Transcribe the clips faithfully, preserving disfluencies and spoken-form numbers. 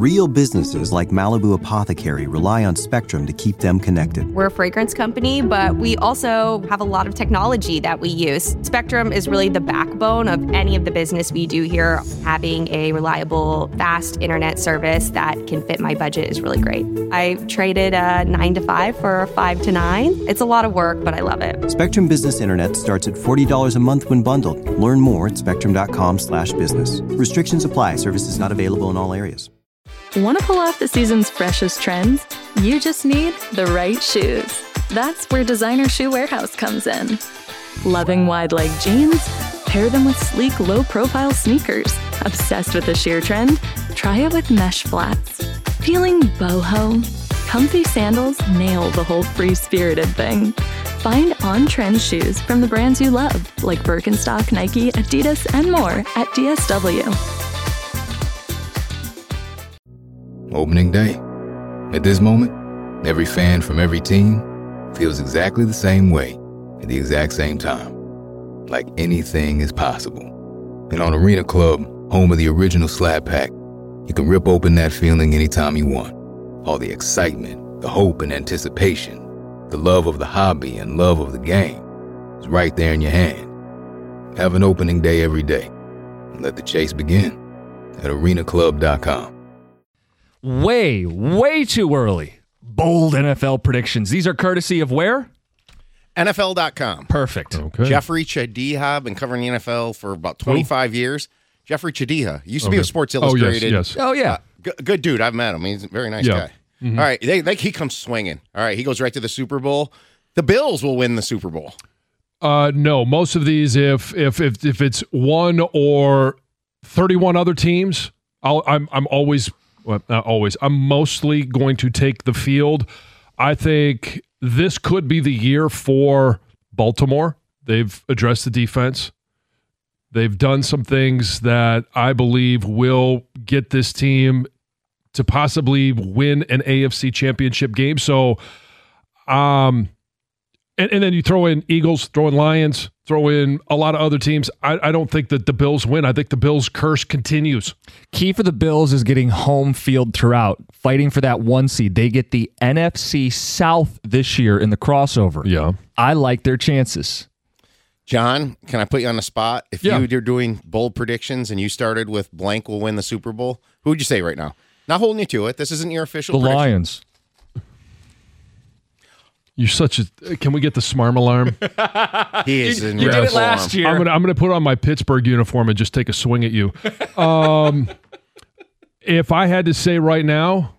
Real businesses like Malibu Apothecary rely on Spectrum to keep them connected. We're a fragrance company, but we also have a lot of technology that we use. Spectrum is really the backbone of any of the business we do here. Having a reliable, fast internet service that can fit my budget is really great. I traded a nine to five for a five to nine. It's a lot of work, but I love it. Spectrum Business Internet starts at forty dollars a month when bundled. Learn more at spectrum.com slash business. Restrictions apply. Services not available in all areas. Want to pull off the season's freshest trends? You just need the right shoes. That's where Designer Shoe Warehouse comes in. Loving wide-leg jeans? Pair them with sleek, low-profile sneakers. Obsessed with the sheer trend? Try it with mesh flats. Feeling boho? Comfy sandals nail the whole free-spirited thing. Find on-trend shoes from the brands you love, like Birkenstock, Nike, Adidas, and more at D S W. Opening day. At this moment, every fan from every team feels exactly the same way at the exact same time. Like anything is possible. And on Arena Club, home of the original Slab Pack, you can rip open that feeling anytime you want. All the excitement, the hope and anticipation, the love of the hobby and love of the game is right there in your hand. Have an opening day every day. And let the chase begin at arena club dot com. Way, way too early. Bold N F L predictions. These are courtesy of where? N F L dot com. Perfect. Okay. Jeffrey Chadiha, been covering the N F L for about twenty-five oh. years. Jeffrey Chadiha used to okay. be with Sports Illustrated. Oh, yes, yes. Oh, yeah. Uh, g- good dude. I've met him. He's a very nice Yeah. guy. Mm-hmm. All right. They, they, he comes swinging. All right. He goes right to the Super Bowl. The Bills will win the Super Bowl. Uh, no, most of these, if if if if it's one or thirty-one other teams, I'll, I'm I'm always well, not always. I'm mostly going to take the field. I think this could be the year for Baltimore. They've addressed the defense. They've done some things that I believe will get this team to possibly win an A F C championship game. So, um, and, and then you throw in Eagles, throw in Lions, throw in a lot of other teams. I, I don't think that the Bills win. I think the Bills' curse continues. Key for the Bills is getting home field throughout, fighting for that one seed. They get the N F C South this year in the crossover. Yeah. I like their chances. John, can I put you on the spot? If Yeah. you, you're doing bold predictions and you started with blank will win the Super Bowl, who would you say right now? Not holding you to it. This isn't your official The prediction. Lions. You're such a. Can we get the smarm alarm? He is in You rare did it form. last year. I'm gonna I'm gonna put on my Pittsburgh uniform and just take a swing at you. Um, if I had to say right now,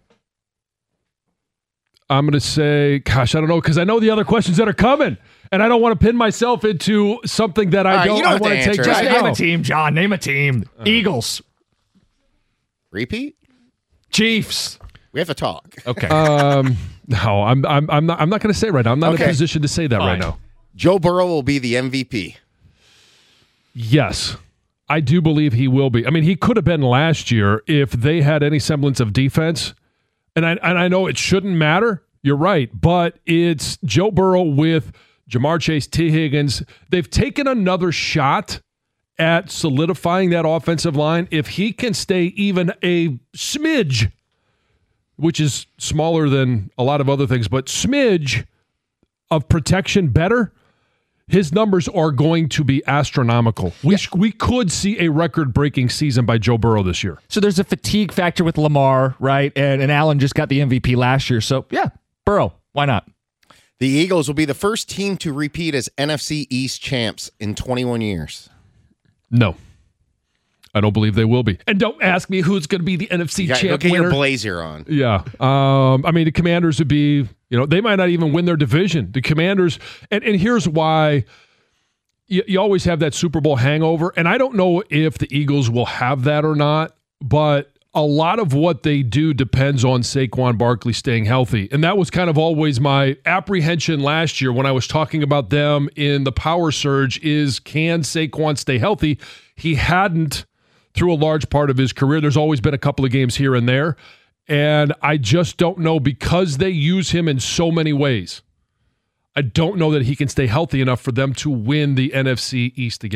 I'm gonna say, gosh, I don't know, because I know the other questions that are coming, and I don't want to pin myself into something that I All right, don't. you don't I have to want to take. answer. Just I name know. a team, John. Name a team. Eagles. Repeat? Chiefs. We have to talk. Okay. Um, no, I'm I'm I'm not I'm not going to say right now. I'm not in Okay. a position to say that Fine. right now. Joe Burrow will be the M V P. Yes, I do believe he will be. I mean, he could have been last year if they had any semblance of defense. And I and I know it shouldn't matter. You're right, but it's Joe Burrow with Jamar Chase, T. Higgins. They've taken another shot at solidifying that offensive line. If he can stay even a smidge, which is smaller than a lot of other things, but smidge of protection better, his numbers are going to be astronomical. We sh- we could see a record-breaking season by Joe Burrow this year. So there's a fatigue factor with Lamar, right? And, and Allen just got the M V P last year. So, yeah, Burrow. Why not? The Eagles will be the first team to repeat as N F C East champs in twenty-one years. No. I don't believe they will be. And don't ask me who's going to be the N F C You got, champ get winner. your blazer on. Yeah. Um, I mean, the Commanders would be, you know, they might not even win their division. The Commanders, and, and here's why you, you always have that Super Bowl hangover. And I don't know if the Eagles will have that or not, but a lot of what they do depends on Saquon Barkley staying healthy. And that was kind of always my apprehension last year when I was talking about them in the power surge is, can Saquon stay healthy? He hadn't through a large part of his career. There's always been a couple of games here and there. And I just don't know, because they use him in so many ways, I don't know that he can stay healthy enough for them to win the N F C East again.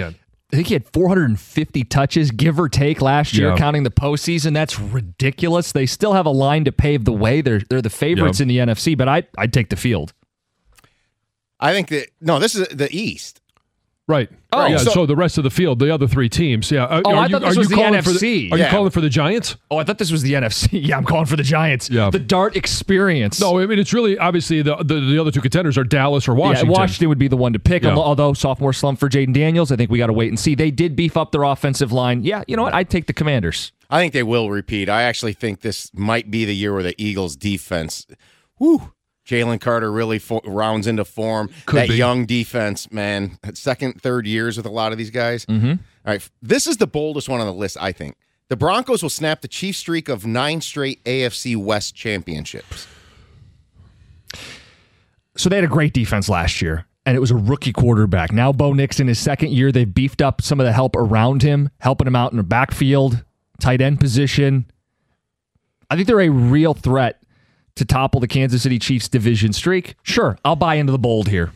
I think he had four hundred fifty touches, give or take, last year, Yeah. counting the postseason. That's ridiculous. They still have a line to pave the way. They're they're the favorites Yeah. in the N F C, but I I'd take the field. I think that no, this is the East. Right. Oh, yeah. So, so- the rest of the field, the other three teams. Yeah. Are, Oh, are I you, thought this are was you the calling N F C. For the, are Yeah. you calling for the Giants? Oh, I thought this was the N F C. Yeah, I'm calling for the Giants. Yeah. The Dart experience. No, I mean it's really obviously the the, the other two contenders are Dallas or Yeah, Washington. Washington would be the one to pick. Yeah. Although sophomore slump for Jaden Daniels, I think we got to wait and see. They did beef up their offensive line. Yeah, you know what? I'd take the Commanders. I think they will repeat. I actually think this might be the year where the Eagles' defense, whoo, Jalen Carter really fo- rounds into form. Could that be. young defense, man, second, third years with a lot of these guys. Mm-hmm. All right, this is the boldest one on the list, I think. The Broncos will snap the Chiefs' streak of nine straight A F C West championships. So they had a great defense last year, and it was a rookie quarterback. Now Bo Nix in his second year, they've beefed up some of the help around him, helping him out in the backfield, tight end position. I think they're a real threat to topple the Kansas City Chiefs division streak. Sure, I'll buy into the bold here.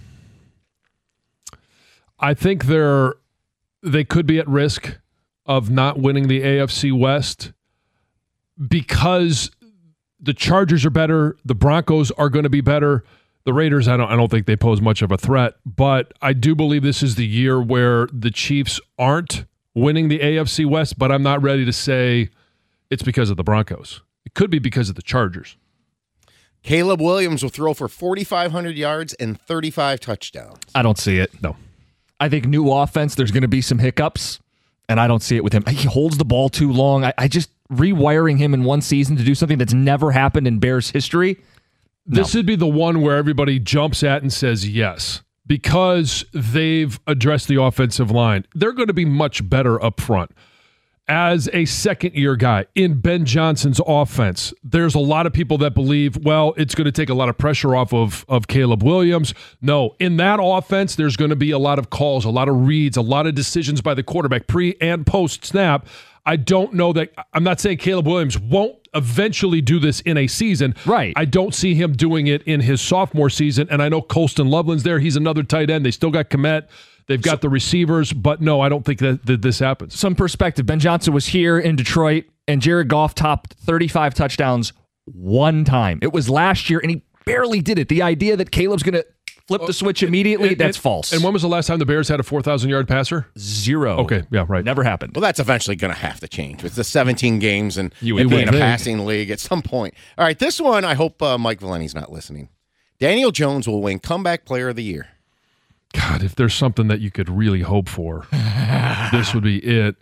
I think they're they could be at risk of not winning the A F C West because the Chargers are better, the Broncos are going to be better. The Raiders, I don't I don't think they pose much of a threat, but I do believe this is the year where the Chiefs aren't winning the A F C West, but I'm not ready to say it's because of the Broncos. It could be because of the Chargers. Caleb Williams will throw for forty-five hundred yards and thirty-five touchdowns. I don't see it. No. I think new offense, there's going to be some hiccups, and I don't see it with him. He holds the ball too long. I, I just rewiring him in one season to do something that's never happened in Bears history. This would be the one where everybody jumps at and says yes because they've addressed the offensive line. They're going to be much better up front. As a second-year guy in Ben Johnson's offense, there's a lot of people that believe, well, it's going to take a lot of pressure off of, of Caleb Williams. No, in that offense, there's going to be a lot of calls, a lot of reads, a lot of decisions by the quarterback pre and post-snap. I don't know that – I'm not saying Caleb Williams won't eventually do this in a season. Right. I don't see him doing it in his sophomore season, and I know Colston Loveland's there. He's another tight end. They still got Kmet. They've got the receivers, but no, I don't think that, that this happens. Some perspective. Ben Johnson was here in Detroit, and Jared Goff topped thirty-five touchdowns one time. It was last year, and he barely did it. The idea that Caleb's going to flip the switch immediately, And- that's and- false. And when was the last time the Bears had a four thousand yard passer? Zero. Okay, yeah, right. Never happened. Well, that's eventually going to have to change. It's the seventeen games and You it would being a think. passing league at some point. All right, this one, I hope uh, Mike Valenti's not listening. Daniel Jones will win Comeback Player of the Year. God, if there's something that you could really hope for, this would be it.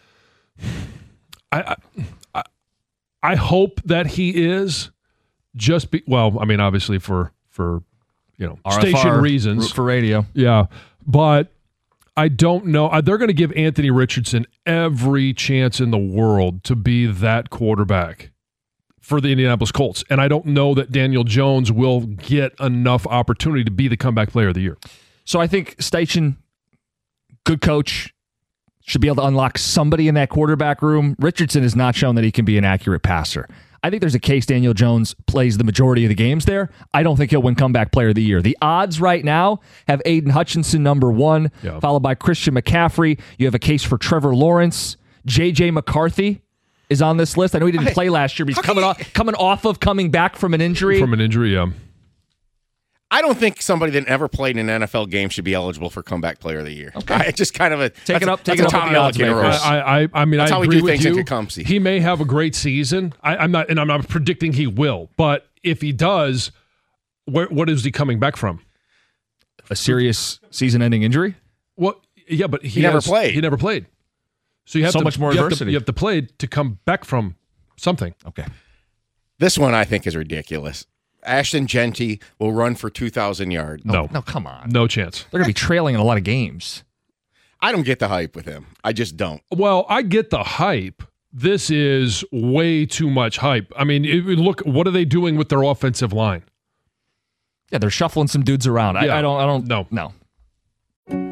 I, I I hope that he is just be well. I mean, obviously for for you know R F R, station reasons, root for radio. yeah. But I don't know. Uh, They're going to give Anthony Richardson every chance in the world to be that quarterback for the Indianapolis Colts, and I don't know that Daniel Jones will get enough opportunity to be the comeback player of the year. So I think Steichen, good coach, should be able to unlock somebody in that quarterback room. Richardson has not shown that he can be an accurate passer. I think there's a case Daniel Jones plays the majority of the games there. I don't think he'll win Comeback Player of the Year. The odds right now have Aiden Hutchinson number one, Yeah. followed by Christian McCaffrey. You have a case for Trevor Lawrence. J J McCarthy is on this list. I know he didn't I- play last year, but he's how can coming you- off, coming off of coming back from an injury. From an injury, yeah. I don't think somebody that never played in an N F L game should be eligible for Comeback Player of the Year. Okay. I just kind of a Take it that's a- up- take that's it a up with Tom the odds Milliken makers. roast. I, I, I mean, That's I how we agree do with things in you. Tecumseh. He may have a great season. I, I'm not, and I'm not predicting he will. But if he does, where, what is he coming back from? a serious season-ending injury. What? Yeah, but he, He never has- played. He never played. So you have So to, much more you have to- adversity. you have to play to come back from something. Okay. This one I think is ridiculous. Ashton Genty will run for two thousand yards. No, No, come on. no chance. They're going to be trailing in a lot of games. I don't get the hype with him. I just don't. Well, I get the hype. This is way too much hype. I mean, it, look, what are they doing with their offensive line? Yeah, they're shuffling some dudes around. I, Yeah. I don't. I don't. No. No.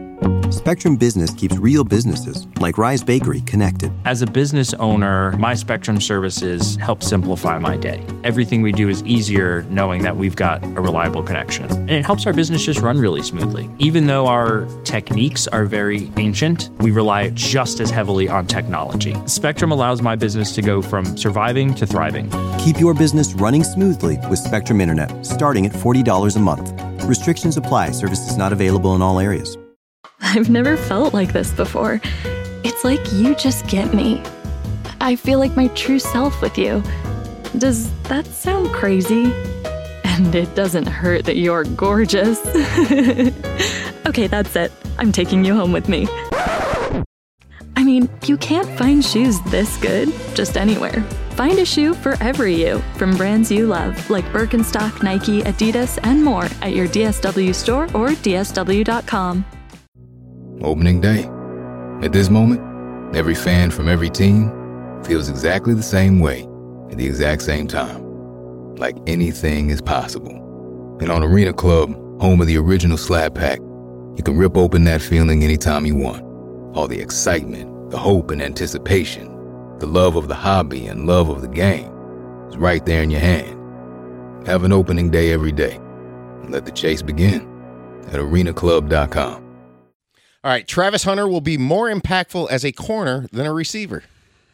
Spectrum Business keeps real businesses, like Rise Bakery, connected. As a business owner, my Spectrum services help simplify my day. Everything we do is easier knowing that we've got a reliable connection. And it helps our business just run really smoothly. Even though our techniques are very ancient, we rely just as heavily on technology. Spectrum allows my business to go from surviving to thriving. Keep your business running smoothly with Spectrum Internet, starting at forty dollars a month. Restrictions apply. Services not available in all areas. I've never felt like this before. It's like you just get me. I feel like my true self with you. Does that sound crazy? And it doesn't hurt that you're gorgeous. Okay, that's it. I'm taking you home with me. I mean, you can't find shoes this good just anywhere. Find a shoe for every you from brands you love, like Birkenstock, Nike, Adidas, and more at your D S W store or D S W dot com. Opening day. At this moment, every fan from every team feels exactly the same way at the exact same time. Like anything is possible. And on Arena Club, home of the original Slab Pack, you can rip open that feeling anytime you want. All the excitement, the hope and anticipation, the love of the hobby and love of the game is right there in your hand. Have an opening day every day. And let the chase begin at arena club dot com. All right, Travis Hunter will be more impactful as a corner than a receiver.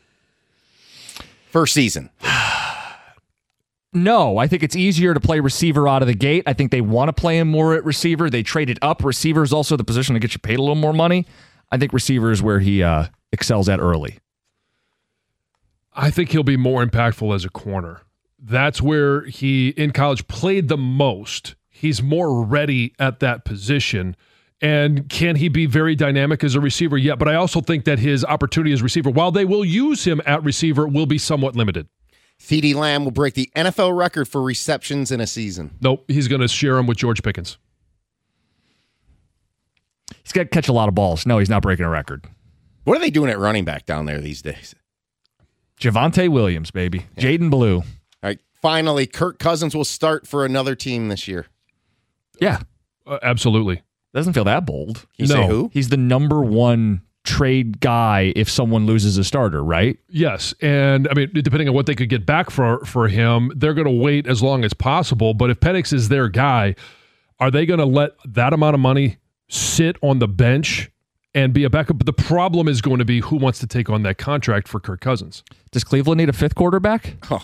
First season. No, I think it's easier to play receiver out of the gate. I think they want to play him more at receiver. They traded up. Receiver is also the position to get you paid a little more money. I think receiver is where he uh, excels at early. I think he'll be more impactful as a corner. That's where he, in college, played the most. He's more ready at that position. And can he be very dynamic as a receiver? Yeah, but I also think that his opportunity as receiver, while they will use him at receiver, will be somewhat limited. CeeDee Lamb will break the N F L record for receptions in a season. Nope, he's going to share him with George Pickens. He's got to catch a lot of balls. No, he's not breaking a record. What are they doing at running back down there these days? Javonte Williams, baby. Yeah. Jaden Blue. All right, finally, Kirk Cousins will start for another team this year. Yeah. Uh, absolutely. Doesn't feel that bold. Can you no. say who? He's the number one trade guy if someone loses a starter, right? Yes. And I mean, depending on what they could get back for, for him, they're going to wait as long as possible. But if Penix is their guy, are they going to let that amount of money sit on the bench and be a backup? But the problem is going to be who wants to take on that contract for Kirk Cousins. Does Cleveland need a fifth quarterback? Huh.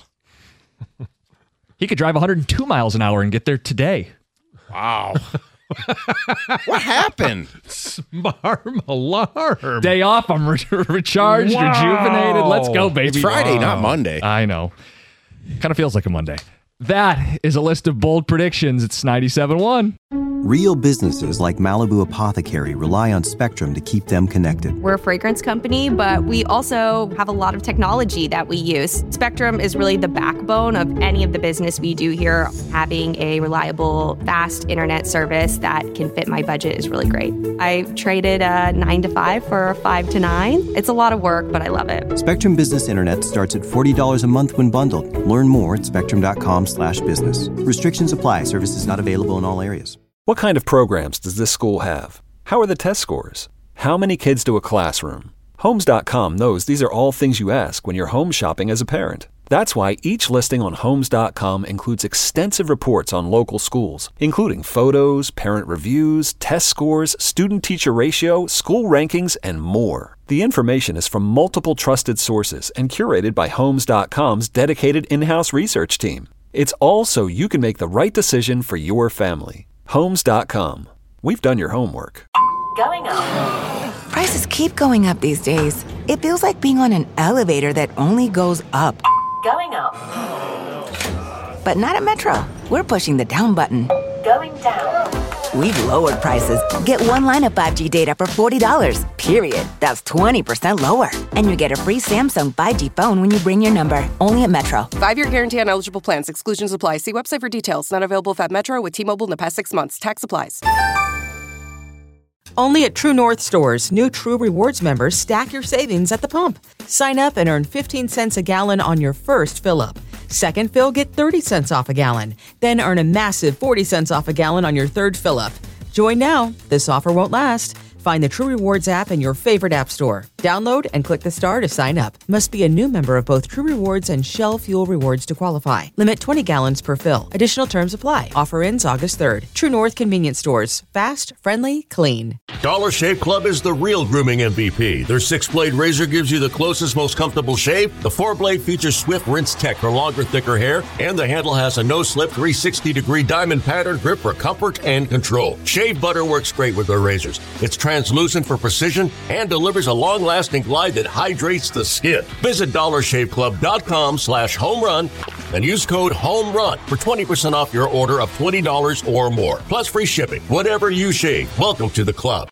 He could drive one hundred two miles an hour and get there today. Wow. What happened? Smarm alarm. Day off. I'm re- recharged, Wow. rejuvenated. Let's go, baby. It's Friday, Wow. not Monday. I know. Kind of feels like a Monday. That is a list of bold predictions. It's ninety-seven point one. Real businesses like Malibu Apothecary rely on Spectrum to keep them connected. We're a fragrance company, but we also have a lot of technology that we use. Spectrum is really the backbone of any of the business we do here. Having a reliable, fast internet service that can fit my budget is really great. I traded a nine to five for a five to nine. It's a lot of work, but I love it. Spectrum Business Internet starts at forty dollars a month when bundled. Learn more at spectrum dot com slash business. Restrictions apply. Services not available in all areas. What kind of programs does this school have? How are the test scores? How many kids do a classroom? Homes dot com knows these are all things you ask when you're home shopping as a parent. That's why each listing on Homes dot com includes extensive reports on local schools, including photos, parent reviews, test scores, student-teacher ratio, school rankings, and more. The information is from multiple trusted sources and curated by Homes dot com's dedicated in-house research team. It's all so you can make the right decision for your family. Homes dot com. We've done your homework. Going up. Prices keep going up these days. It feels like being on an elevator that only goes up. Going up. But not at Metro. We're pushing the down button. Going down. We've lowered prices. Get one line of five G data for forty dollars, period. That's twenty percent lower. And you get a free Samsung five G phone when you bring your number. Only at Metro. Five-year guarantee on eligible plans. Exclusions apply. See website for details. Not available if at Metro with T-Mobile in the past six months. Tax applies. Only at True North stores, new True Rewards members stack your savings at the pump. Sign up and earn fifteen cents a gallon on your first fill-up. Second fill, get thirty cents off a gallon. Then earn a massive forty cents off a gallon on your third fill-up. Join now. This offer won't last. Find the True Rewards app in your favorite app store. Download and click the star to sign up. Must be a new member of both True Rewards and Shell Fuel Rewards to qualify. Limit twenty gallons per fill. Additional terms apply. Offer ends August third. True North Convenience Stores. Fast, friendly, clean. Dollar Shave Club is the real grooming M V P. Their six-blade razor gives you the closest, most comfortable shave. The four-blade features swift rinse tech for longer, thicker hair. And the handle has a no-slip three hundred sixty degree diamond pattern grip for comfort and control. Shave butter works great with their razors. It's translucent for precision and delivers a long-lasting glide that hydrates the skin. Visit dollar shave club dot com slash home run and use code HOMERUN for twenty percent off your order of twenty dollars or more. Plus free shipping. Whatever you shave, welcome to the club.